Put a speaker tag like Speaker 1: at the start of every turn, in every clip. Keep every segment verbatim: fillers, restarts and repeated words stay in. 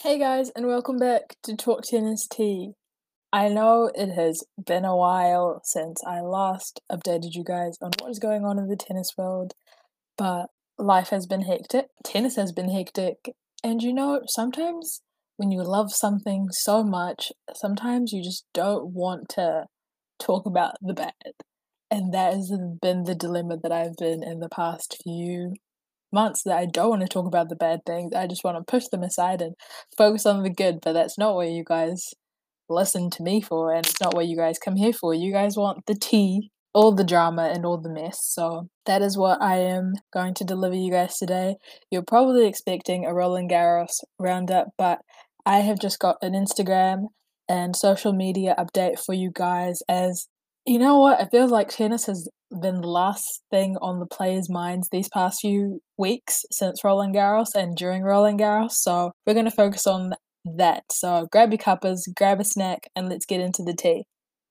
Speaker 1: Hey guys, and welcome back to Talk Tennis Tea. I know it has been a while since I last updated you guys on what is going on in the tennis world, but life has been hectic, tennis has been hectic, and you know, sometimes when you love something so much, sometimes you just don't want to talk about the bad. And that has been the dilemma that I've been in the past few months, that I don't want to talk about the bad things. I just want to push them aside and focus on the good, but that's not what you guys listen to me for, and it's not what you guys come here for. You guys want the tea, all the drama, and all the mess. So that is what I am going to deliver you guys today. You're probably expecting a Roland Garros roundup, but I have just got an Instagram and social media update for you guys, as you know what? It feels like tennis has been the last thing on the players' minds these past few weeks since Roland Garros and during Roland Garros. So we're going to focus on that. So grab your cuppers, grab a snack, and let's get into the tea.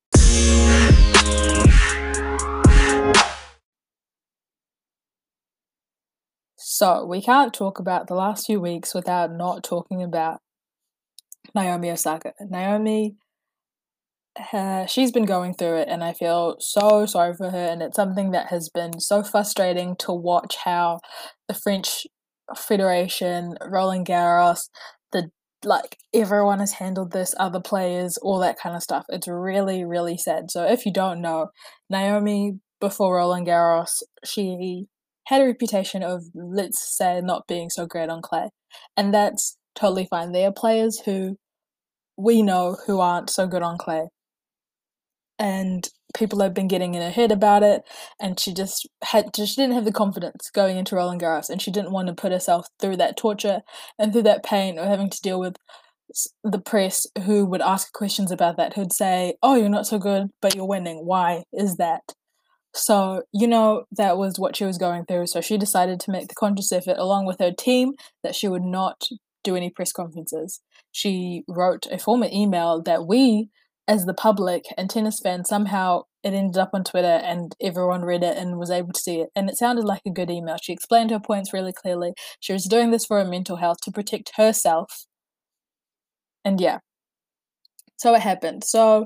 Speaker 1: So we can't talk about the last few weeks without not talking about Naomi Osaka. Naomi, uh, she's been going through it, and I feel so sorry for her, and it's something that has been so frustrating to watch how the French Federation, Roland Garros, the like everyone has handled this, other players, all that kind of stuff. It's really, really sad. So if you don't know, Naomi, before Roland Garros, she had a reputation of, let's say, not being so great on clay, and that's totally fine. There are players who we know who aren't so good on clay, and people have been getting in her head about it, and she just had she didn't have the confidence going into Roland Garros, and she didn't want to put herself through that torture and through that pain of having to deal with the press who would ask questions about that, who'd say, oh, you're not so good, but you're winning. Why is that? So, you know, that was what she was going through. So she decided to make the conscious effort, along with her team, that she would not do any press conferences. She wrote a formal email that we, as the public and tennis fans, somehow it ended up on Twitter and everyone read it and was able to see it. And it sounded like a good email. She explained her points really clearly. She was doing this for her mental health, to protect herself. And yeah, so it happened. So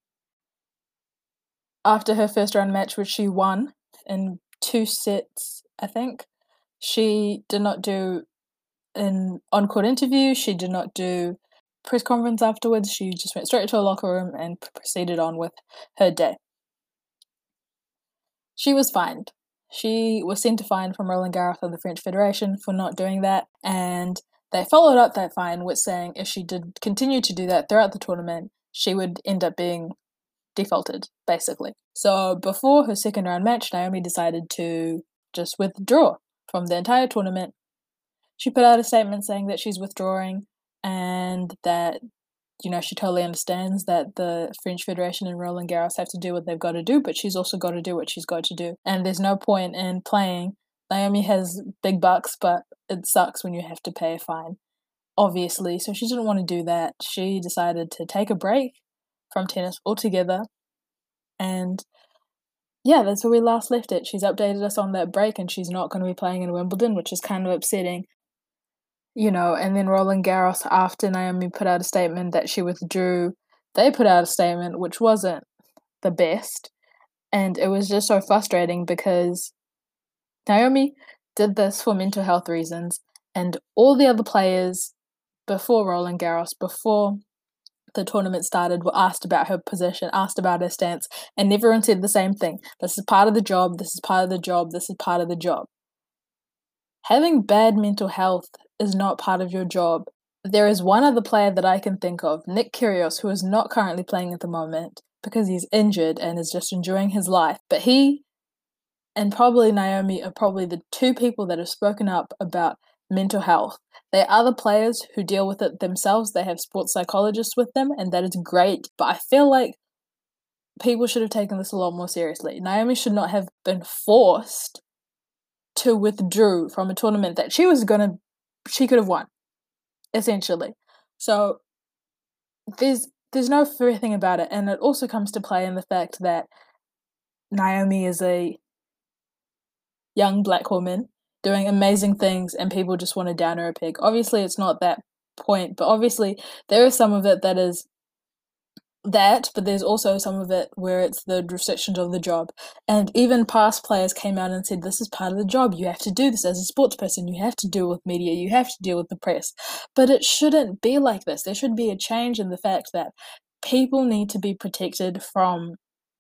Speaker 1: after her first round match, which she won in two sets, I think, she did not do an on-court interview. She did not do press conference afterwards. She just went straight to her locker room and proceeded on with her day. She was fined. She was sent a fine from Roland Garros and the French Federation for not doing that, and they followed up that fine with saying if she did continue to do that throughout the tournament, she would end up being defaulted, basically. So before her second round match, Naomi decided to just withdraw from the entire tournament. She put out a statement saying that she's withdrawing, and that, you know, she totally understands that the French Federation and Roland Garros have to do what they've got to do, but she's also got to do what she's got to do. And there's no point in playing. Naomi has big bucks, but it sucks when you have to pay a fine, obviously. So she didn't want to do that. She decided to take a break from tennis altogether. And yeah, that's where we last left it. She's updated us on that break, and she's not going to be playing in Wimbledon, which is kind of upsetting. You know, and then Roland Garros, after Naomi put out a statement that she withdrew, they put out a statement which wasn't the best. And it was just so frustrating because Naomi did this for mental health reasons, and all the other players before Roland Garros, before the tournament started, were asked about her position, asked about her stance, and everyone said the same thing. This is part of the job, this is part of the job, this is part of the job. Having bad mental health is not part of your job. There is one other player that I can think of, Nick Kyrgios, who is not currently playing at the moment because he's injured and is just enjoying his life. But he and probably Naomi are probably the two people that have spoken up about mental health. There are other players who deal with it themselves. They have sports psychologists with them, and that is great. But I feel like people should have taken this a lot more seriously. Naomi should not have been forced to withdraw from a tournament that she was gonna, she could have won, essentially. So there's there's no fair thing about it, and it also comes to play in the fact that Naomi is a young black woman doing amazing things, and people just want to down her a peg. Obviously, it's not that point. But obviously, there is some of it that is that, but there's also some of it where it's the restrictions of the job. And even past players came out and said, this is part of the job. You have to do this as a sports person. You have to deal with media. You have to deal with the press. But it shouldn't be like this. There should be a change in the fact that people need to be protected from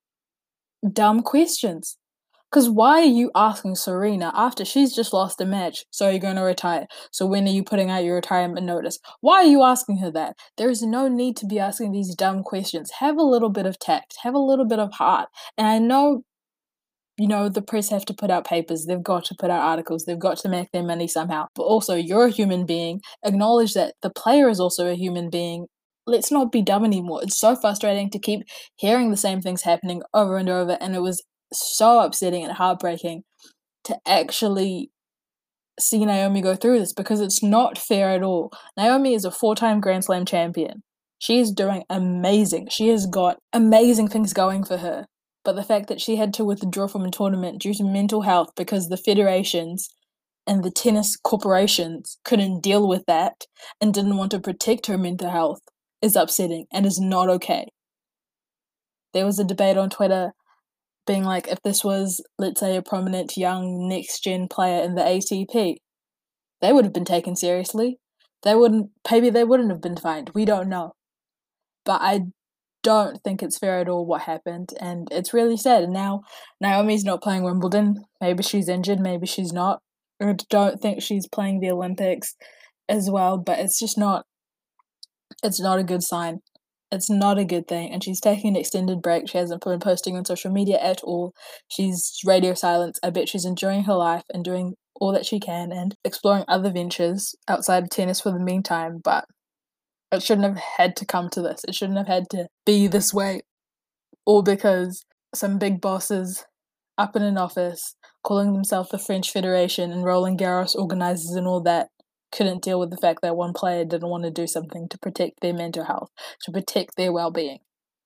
Speaker 1: dumb questions. Because why are you asking Serena after she's just lost a match, so you're going to retire? So when are you putting out your retirement notice? Why are you asking her that? There is no need to be asking these dumb questions. Have a little bit of tact. Have a little bit of heart. And I know, you know, the press have to put out papers. They've got to put out articles. They've got to make their money somehow. But also, you're a human being. Acknowledge that the player is also a human being. Let's not be dumb anymore. It's so frustrating to keep hearing the same things happening over and over. And it was so upsetting and heartbreaking to actually see Naomi go through this, because it's not fair at all. Naomi is a four-time Grand Slam champion. She is doing amazing. She has got amazing things going for her. But the fact that she had to withdraw from a tournament due to mental health because the federations and the tennis corporations couldn't deal with that and didn't want to protect her mental health is upsetting and is not okay. There was a debate on Twitter being like, if this was, let's say, a prominent young next-gen player in the A T P, they would have been taken seriously. They wouldn't, maybe they wouldn't have been fined. We don't know. But I don't think it's fair at all what happened, and it's really sad. And now Naomi's not playing Wimbledon. Maybe she's injured, maybe she's not. I don't think she's playing the Olympics as well, but it's just not, it's not a good sign. It's not a good thing, and she's taking an extended break. She hasn't been posting on social media at all. She's radio silence. I bet she's enjoying her life and doing all that she can and exploring other ventures outside of tennis for the meantime, but it shouldn't have had to come to this. It shouldn't have had to be this way, all because some big bosses up in an office calling themselves the French Federation and Roland Garros organisers and all that couldn't deal with the fact that one player didn't want to do something to protect their mental health, to protect their well-being.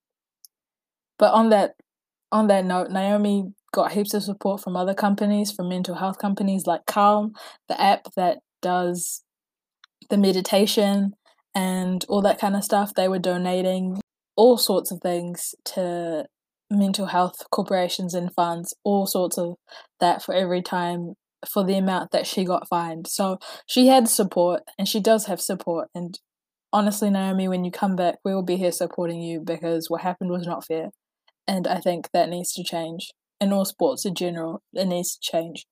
Speaker 1: But on that on that note, Naomi got heaps of support from other companies, from mental health companies like Calm, the app that does the meditation and all that kind of stuff. They were donating all sorts of things to mental health corporations and funds, all sorts of that for every time, for the amount that she got fined. So she had support, and she does have support. And honestly, Naomi, when you come back, we will be here supporting you, because what happened was not fair. And I think that needs to change. In all sports in general, it needs to change.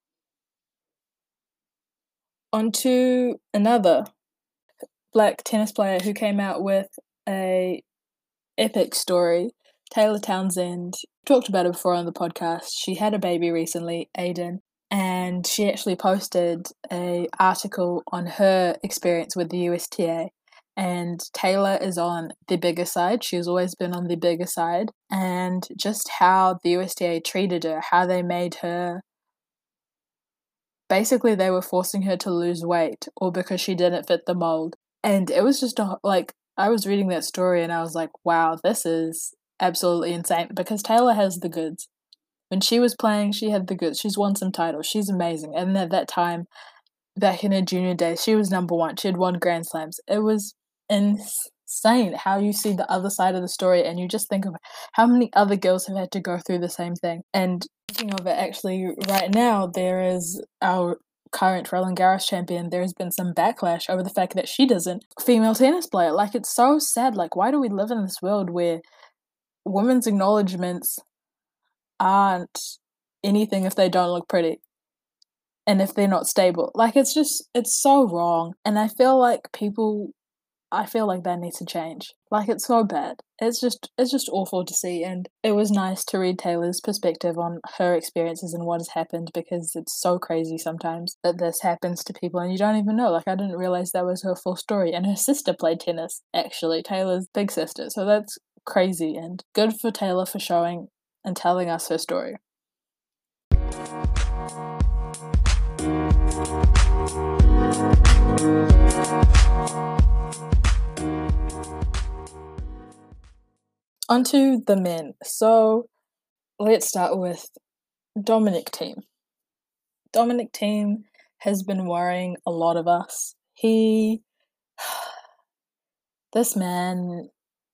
Speaker 1: On to another black tennis player who came out with a epic story, Taylor Townsend. Talked about it before on the podcast. She had a baby recently, Aiden, and she actually posted a article on her experience with the U S T A. And Taylor is on the bigger side. She's always been on the bigger side. And just how the U S T A treated her, how they made her, basically they were forcing her to lose weight, or because she didn't fit the mold. And it was just a, like, I was reading that story and I was like, wow, this is absolutely insane, because Taylor has the goods. When she was playing, she had the goods. She's won some titles. She's amazing. And at that time, back in her junior days, she was number one. She had won Grand Slams. It was insane how you see the other side of the story, and you just think of how many other girls have had to go through the same thing. And thinking of it, actually, right now, there is our current Roland Garros champion. There has been some backlash over the fact that she doesn't female tennis player. Like, it's so sad. Like, why do we live in this world where women's acknowledgements aren't anything if they don't look pretty and if they're not stable? Like, it's just, it's so wrong. And I feel like people, I feel like that needs to change. Like, it's so bad. It's just, it's just awful to see. And it was nice to read Taylor's perspective on her experiences and what has happened, because it's so crazy sometimes that this happens to people and you don't even know. Like, I didn't realize that was her full story. And her sister played tennis, actually, Taylor's big sister. So that's crazy, and good for Taylor for showing and telling us her story. Onto the men. So let's start with Dominic Thiem. Dominic Thiem has been worrying a lot of us. He This man,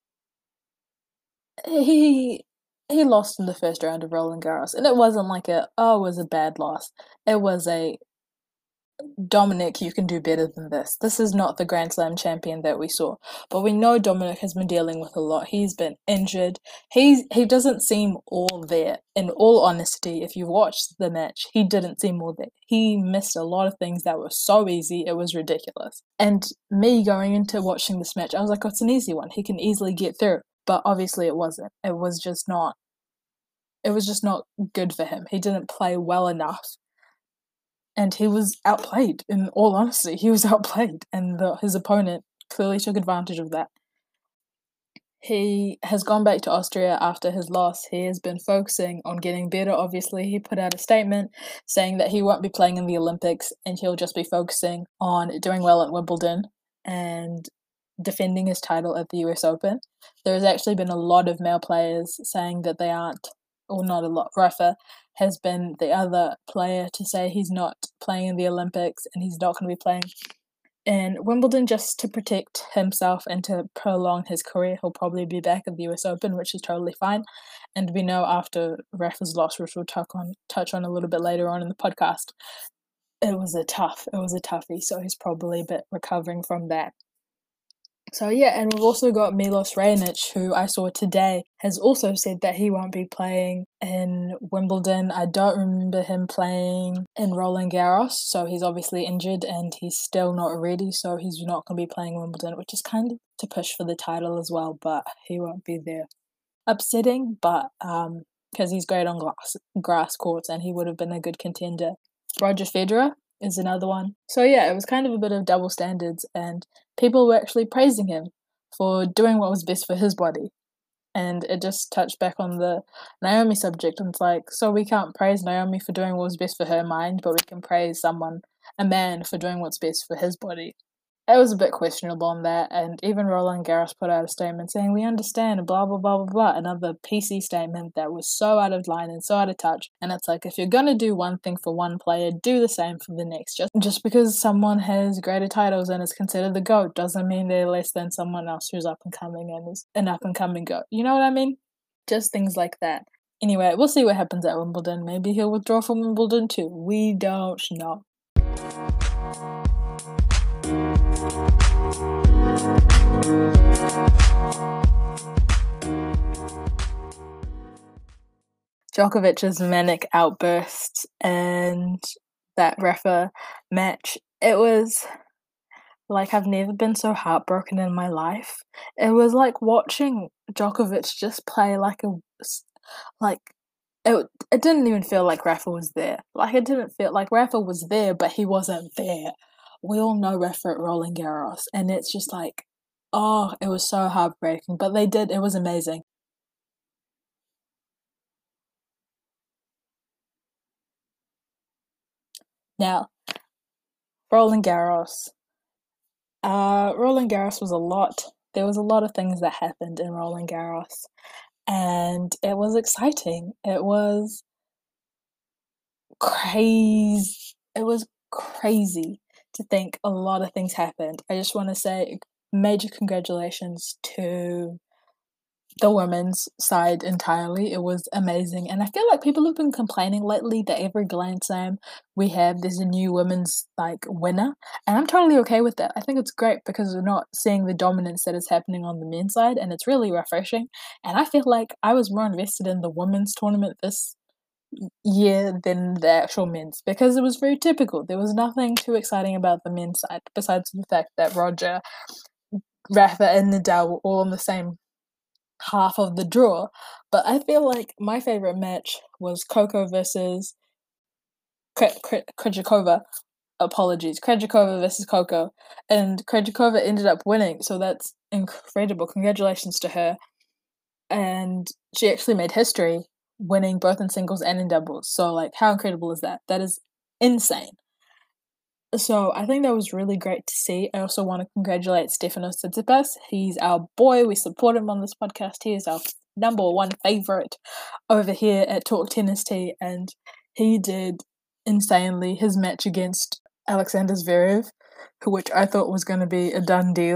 Speaker 1: he he lost in the first round of Roland Garros, and it wasn't like a, "Oh, it was a bad loss." It was a, "Dominic, you can do better than this. This is not the Grand Slam champion that we saw." But we know Dominic has been dealing with a lot. He's been injured. He's he doesn't seem all there. In all honesty, if you watched the match, he didn't seem all there. He missed a lot of things that were so easy, it was ridiculous. And me going into watching this match, I was like, "Oh, it's an easy one. He can easily get through." But obviously it wasn't. It was just not it was just not good for him. He didn't play well enough, and he was outplayed, in all honesty. He was outplayed, and the, his opponent clearly took advantage of that. He has gone back to Austria after his loss. He has been focusing on getting better, obviously. He put out a statement saying that he won't be playing in the Olympics and he'll just be focusing on doing well at Wimbledon and defending his title at the U S Open. There's actually been a lot of male players saying that they aren't, or not a lot. Rafa has been the other player to say he's not playing in the Olympics and he's not going to be playing in Wimbledon just to protect himself and to prolong his career. He'll probably be back at the U S Open, which is totally fine. And we know after Rafa's loss, which we'll touch on, touch on a little bit later on in the podcast, it was a tough, it was a toughie. So he's probably a bit recovering from that. So yeah, and we've also got Milos Raonic, who I saw today, has also said that he won't be playing in Wimbledon. I don't remember him playing in Roland Garros, so he's obviously injured and he's still not ready, so he's not going to be playing Wimbledon, which is kind of to push for the title as well, but he won't be there. Upsetting, but um, because he's great on glass, grass courts and he would have been a good contender. Roger Federer is another one. So yeah, it was kind of a bit of double standards, and people were actually praising him for doing what was best for his body. And it just touched back on the Naomi subject, and it's like, so we can't praise Naomi for doing what was best for her mind, but we can praise someone, a man, for doing what's best for his body. It was a bit questionable on that, and even Roland Garros put out a statement saying, "We understand, blah, blah, blah, blah, blah," another P C statement that was so out of line and so out of touch. And it's like, if you're gonna do one thing for one player, do the same for the next. Just, just because someone has greater titles and is considered the GOAT doesn't mean they're less than someone else who's up and coming and is an up and coming GOAT. You know what I mean? Just things like that. Anyway, we'll see what happens at Wimbledon. Maybe he'll withdraw from Wimbledon too. We don't know. Djokovic's manic outbursts and that Rafa match, it was like I've never been so heartbroken in my life. It was like watching Djokovic just play like a like it it didn't even feel like Rafa was there. Like it didn't feel like Rafa was there, but he wasn't there. We all know Rafa at Roland Garros, and it's just like, oh, it was so heartbreaking. But they did, it was amazing. Now, Roland Garros. Uh, Roland Garros was a lot. There was a lot of things that happened in Roland Garros, and it was exciting. It was crazy. It was crazy to think a lot of things happened. I just want to say major congratulations to the women's side entirely. It was amazing. And I feel like people have been complaining lately that every Grand Slam we have, there's a new women's like winner. And I'm totally okay with that. I think it's great because we're not seeing the dominance that is happening on the men's side, and it's really refreshing. And I feel like I was more invested in the women's tournament this year than the actual men's, because it was very typical. There was nothing too exciting about the men's side besides the fact that Roger, Rafa, and Nadal were all in the same half of the draw. But I feel like my favorite match was Coco versus Krejcikova. Apologies, Krejcikova versus Coco, and Krejcikova ended up winning, so that's incredible. Congratulations to her. And she actually made history, winning both in singles and in doubles. So, like, how incredible is that? That is insane. So I think that was really great to see. I also want to congratulate Stefanos Tsitsipas. He's our boy. We support him on this podcast. He is our number one favorite over here at Talk Tennis Tea, and he did insanely. His match against Alexander Zverev, which I thought was going to be a done deal,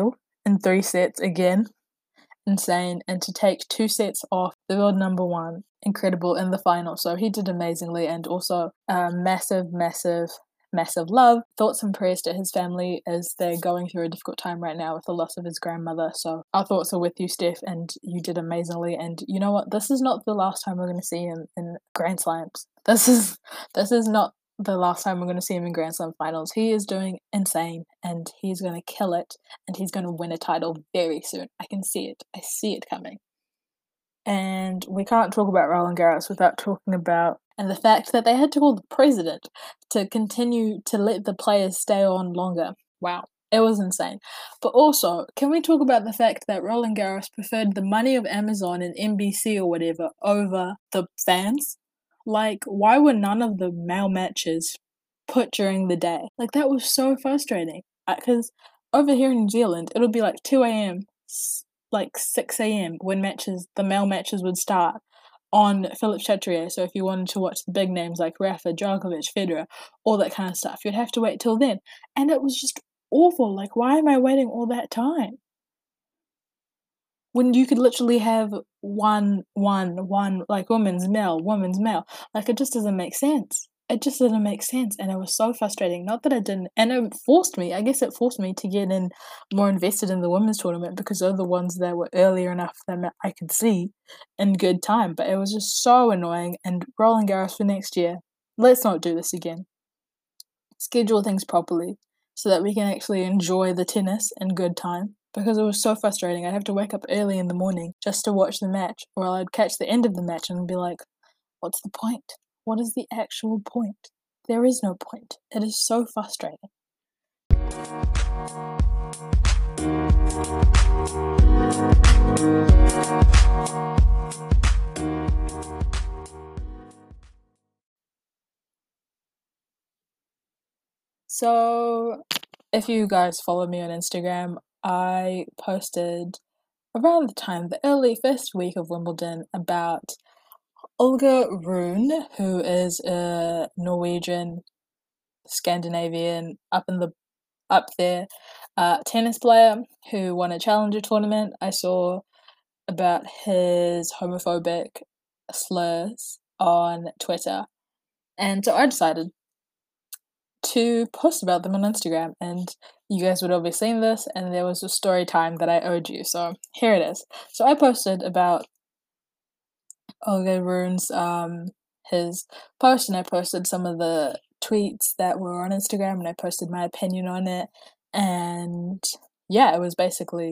Speaker 1: in three sets again. Insane. And to take two sets off the world number one, incredible, in the final. So he did amazingly, and also uh, massive, massive, massive love. Thoughts and prayers to his family as they're going through a difficult time right now with the loss of his grandmother. So our thoughts are with you, Steph, and you did amazingly. And you know what? This is not the last time we're going to see him in Grand Slams. This is this is not the last time we're going to see him in Grand Slam finals. He is doing insane, and he's going to kill it, and he's going to win a title very soon. I can see it. I see it coming. And we can't talk about Roland Garros without talking about and the fact that they had to call the president to continue to let the players stay on longer. Wow, it was insane. But also, can we talk about the fact that Roland Garros preferred the money of Amazon and N B C or whatever over the fans? Like, why were none of the male matches put during the day? Like, that was so frustrating. Because over here in New Zealand, it'll be like two a.m., like six a.m. when matches, the male matches would start on Philippe Chatrier. So if you wanted to watch the big names like Rafa, Djokovic, Federer, all that kind of stuff, you'd have to wait till then. And it was just awful. Like, why am I waiting all that time? When you could literally have one, one, one, like women's male, women's male. Like, it just doesn't make sense. It just didn't make sense, and it was so frustrating. Not that I didn't, and it forced me, I guess it forced me to get in more invested in the women's tournament because they're the ones that were earlier enough that I could see in good time. But it was just so annoying, and Roland Garros for next year, let's not do this again. Schedule things properly so that we can actually enjoy the tennis in good time. Because it was so frustrating. I'd have to wake up early in the morning just to watch the match, or I'd catch the end of the match and be like, what's the point? What is the actual point? There is no point. It is so frustrating. So, if you guys follow me on Instagram, I posted around the time, the early first week of Wimbledon, about Olga Rune, who is a Norwegian, Scandinavian, up in the up there, uh, tennis player who won a challenger tournament. I saw about his homophobic slurs on Twitter, and so I decided to post about them on Instagram, and you guys would have already seen this, and there was a story time that I owed you, so here it is. So I posted about Olga Rune's um his post, and I posted some of the tweets that were on Instagram, and I posted my opinion on it, and yeah, it was basically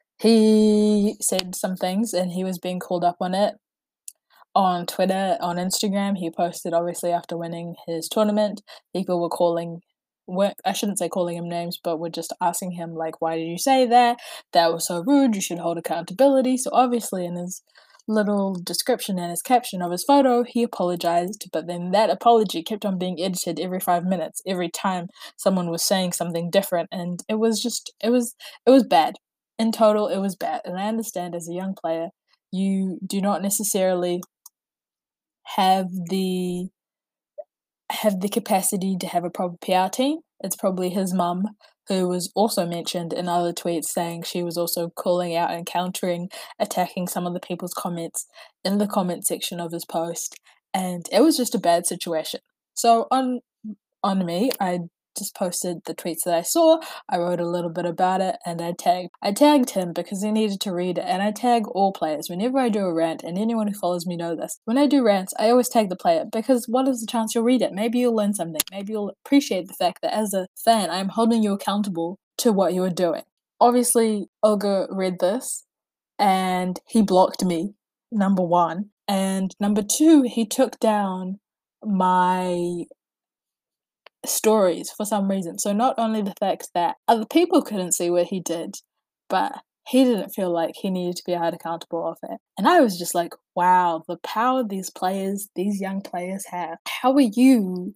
Speaker 1: he said some things, and he was being called up on it on Twitter, on Instagram. He posted obviously after winning his tournament. People were calling, were, I shouldn't say calling him names, but were just asking him like, why did you say that? That was so rude. You should hold accountability. So obviously in his little description and his caption of his photo, he apologized, but then that apology kept on being edited every five minutes, every time someone was saying something different, and it was just, it was, it was bad. In total, it was bad. And I understand as a young player, you do not necessarily have the have the capacity to have a proper P R team. It's probably his mum, who was also mentioned in other tweets, saying she was also calling out and countering, attacking some of the people's comments in the comment section of his post, and it was just a bad situation. So on on me, I just posted the tweets that I saw. I wrote a little bit about it, and I tagged I tagged him because he needed to read it, and I tag all players whenever I do a rant, and anyone who follows me know this. When I do rants, I always tag the player, because what is the chance you'll read it? Maybe you'll learn something. Maybe you'll appreciate the fact that as a fan, I'm holding you accountable to what you are doing. Obviously, Olga read this, and he blocked me, number one. And number two, he took down my stories for some reason. So not only the fact that other people couldn't see what he did, but he didn't feel like he needed to be held accountable of it. And I was just like, wow, the power these players, these young players have. How are you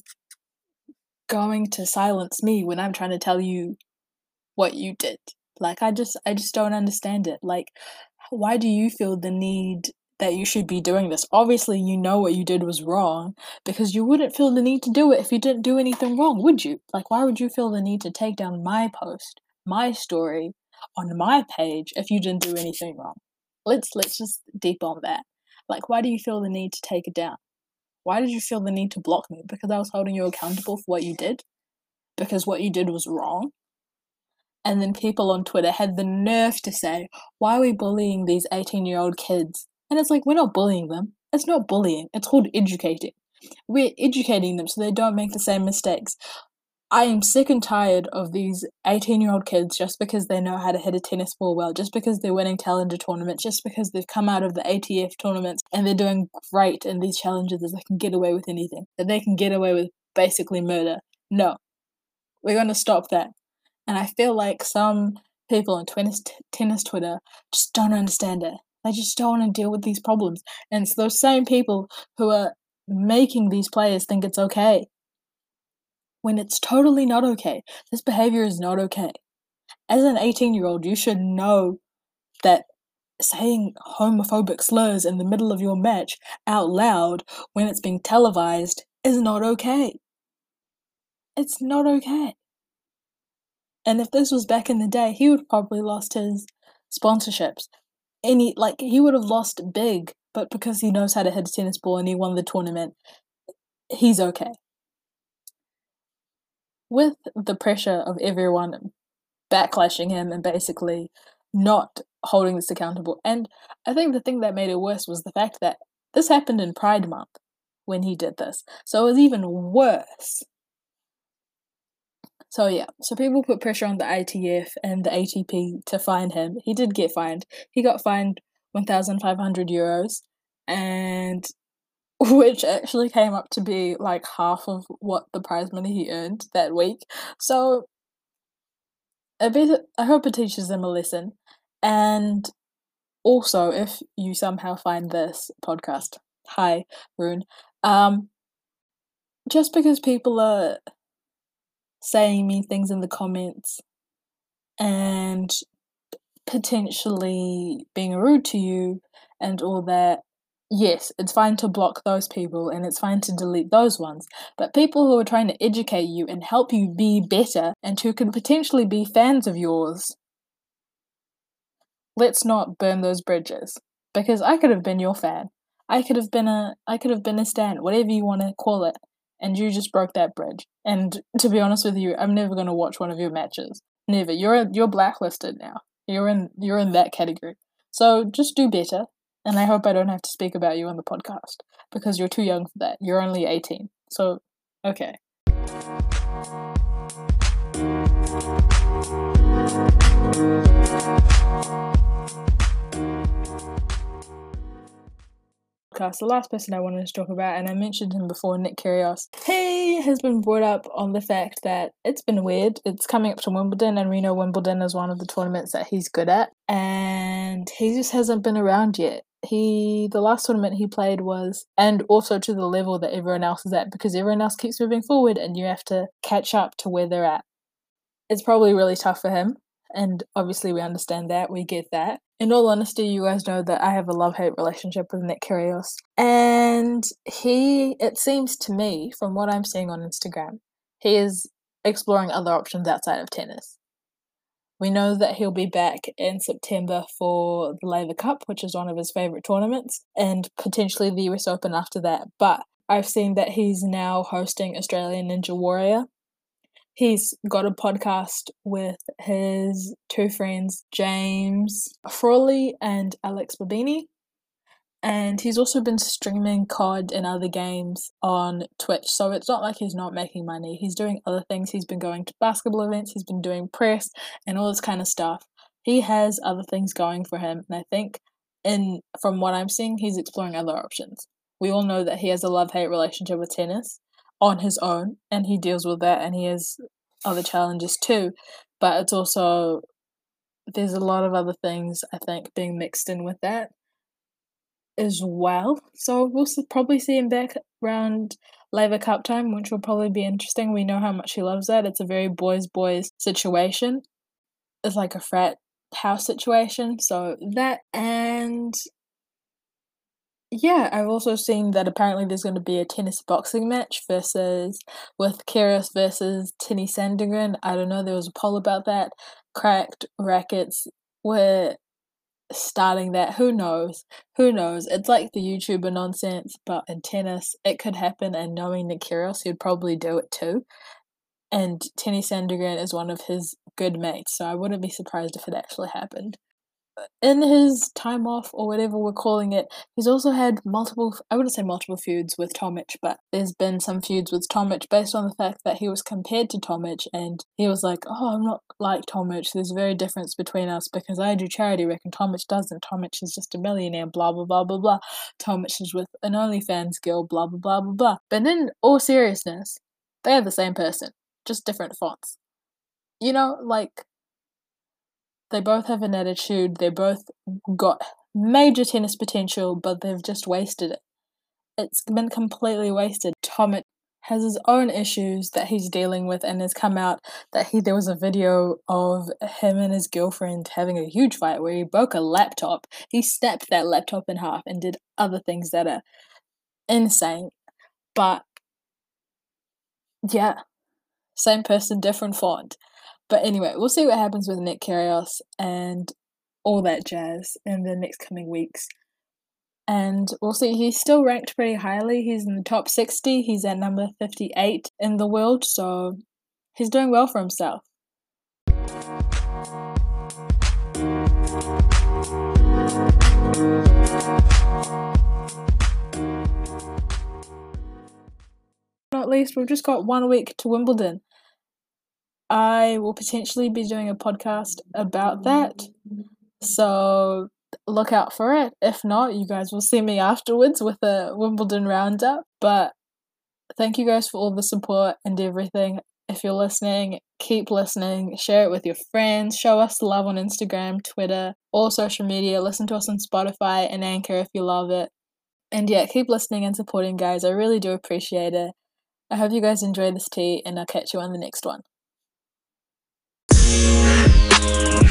Speaker 1: going to silence me when I'm trying to tell you what you did? Like, I just I just don't understand it. Like, why do you feel the need that you should be doing this? Obviously, you know what you did was wrong, because you wouldn't feel the need to do it if you didn't do anything wrong, would you? Like, why would you feel the need to take down my post, my story, on my page if you didn't do anything wrong? Let's let's just deep on that. Like, why do you feel the need to take it down? Why did you feel the need to block me? Because I was holding you accountable for what you did? Because what you did was wrong? And then people on Twitter had the nerve to say, why are we bullying these eighteen-year-old kids? And it's like, we're not bullying them. It's not bullying. It's called educating. We're educating them so they don't make the same mistakes. I am sick and tired of these eighteen-year-old kids just because they know how to hit a tennis ball well, just because they're winning challenger tournaments, just because they've come out of the A T F tournaments and they're doing great in these challenges that they can get away with anything, that they can get away with basically murder. No. We're going to stop that. And I feel like some people on tennis, tennis Twitter just don't understand it. They just don't want to deal with these problems. And it's those same people who are making these players think it's okay, when it's totally not okay. This behavior is not okay. As an eighteen-year-old, you should know that saying homophobic slurs in the middle of your match out loud when it's being televised is not okay. It's not okay. And if this was back in the day, he would have probably lost his sponsorships. Any like he would have lost big, but because he knows how to hit a tennis ball and he won the tournament, he's okay. With the pressure of everyone backlashing him and basically not holding this accountable. And I think the thing that made it worse was the fact that this happened in Pride Month when he did this. So it was even worse. So yeah, so people put pressure on the I T F and the A T P to fine him. He did get fined. He got fined one thousand five hundred euros, and which actually came up to be like half of what the prize money he earned that week. So a bit, I hope it teaches them a lesson. And also, if you somehow find this podcast, hi, Rune, um, just because people are saying mean things in the comments and potentially being rude to you and all that, yes, it's fine to block those people and it's fine to delete those ones. But people who are trying to educate you and help you be better and who can potentially be fans of yours, let's not burn those bridges. Because I could have been your fan. I could have been a I could have been a stan, whatever you want to call it. And you just broke that bridge. And to be honest with you, I'm never gonna watch one of your matches. Never. You're you're blacklisted now. You're in you're in that category. So just do better. And I hope I don't have to speak about you on the podcast. Because you're too young for that. You're only eighteen. So okay. The last person I wanted to talk about, and I mentioned him before, Nick Kyrgios. He has been brought up on the fact that it's been weird. It's coming up to Wimbledon, and we know Wimbledon is one of the tournaments that he's good at, and he just hasn't been around yet. He, the last tournament he played was, and also to the level that everyone else is at, because everyone else keeps moving forward, and you have to catch up to where they're at. It's probably really tough for him, and obviously we understand that, we get that. In all honesty, you guys know that I have a love-hate relationship with Nick Kyrgios. And he, it seems to me, from what I'm seeing on Instagram, he is exploring other options outside of tennis. We know that he'll be back in September for the Laver Cup, which is one of his favourite tournaments, and potentially the U S Open after that. But I've seen that he's now hosting Australian Ninja Warrior. He's got a podcast with his two friends, James Frawley and Alex Babini. And he's also been streaming C O D and other games on Twitch. So it's not like he's not making money. He's doing other things. He's been going to basketball events. He's been doing press and all this kind of stuff. He has other things going for him. And I think in from what I'm seeing, he's exploring other options. We all know that he has a love-hate relationship with tennis on his own, and he deals with that, and he has other challenges too, but it's also, there's a lot of other things, I think, being mixed in with that as well. So we'll probably see him back around Laver Cup time, which will probably be interesting. We know how much he loves that. It's a very boys boys situation. It's like a frat house situation. So that, and Yeah, I've also seen that apparently there's gonna be a tennis boxing match versus with Kyrgios versus Tennys Sandgren. I don't know, there was a poll about that. Cracked Rackets were starting that. Who knows? Who knows? It's like the YouTuber nonsense, but in tennis, it could happen, and knowing Nick Kyrgios, he'd probably do it too. And Tennys Sandgren is one of his good mates, so I wouldn't be surprised if it actually happened. In his time off, or whatever we're calling it, he's also had multiple I wouldn't say multiple feuds with Tomic, but there's been some feuds with Tomic based on the fact that he was compared to Tomic, and he was like, "Oh, I'm not like Tomic, there's a very difference between us because I do charity work and Tomic doesn't. Tomic is just a millionaire, blah, blah, blah, blah, blah. Tomic is with an OnlyFans girl, blah, blah, blah, blah, blah." But in all seriousness, they are the same person, just different fonts. You know, like, they both have an attitude, they both got major tennis potential, but they've just wasted it. It's been completely wasted. Tomic has his own issues that he's dealing with, and has come out that he there was a video of him and his girlfriend having a huge fight where he broke a laptop. He snapped that laptop in half and did other things that are insane. But yeah, same person, different font. But anyway, we'll see what happens with Nick Kyrgios and all that jazz in the next coming weeks. And we'll see, he's still ranked pretty highly, he's in the top sixty, he's at number fifty-eight in the world, so he's doing well for himself. Not least, we've just got one week to Wimbledon. I will potentially be doing a podcast about that, so look out for it. If not, you guys will see me afterwards with a Wimbledon roundup. But thank you guys for all the support and everything. If you're listening, keep listening, share it with your friends, show us love on Instagram, Twitter, all social media, listen to us on Spotify and Anchor if you love it. And yeah, keep listening and supporting, guys. I really do appreciate it. I hope you guys enjoy this tea, and I'll catch you on the next one.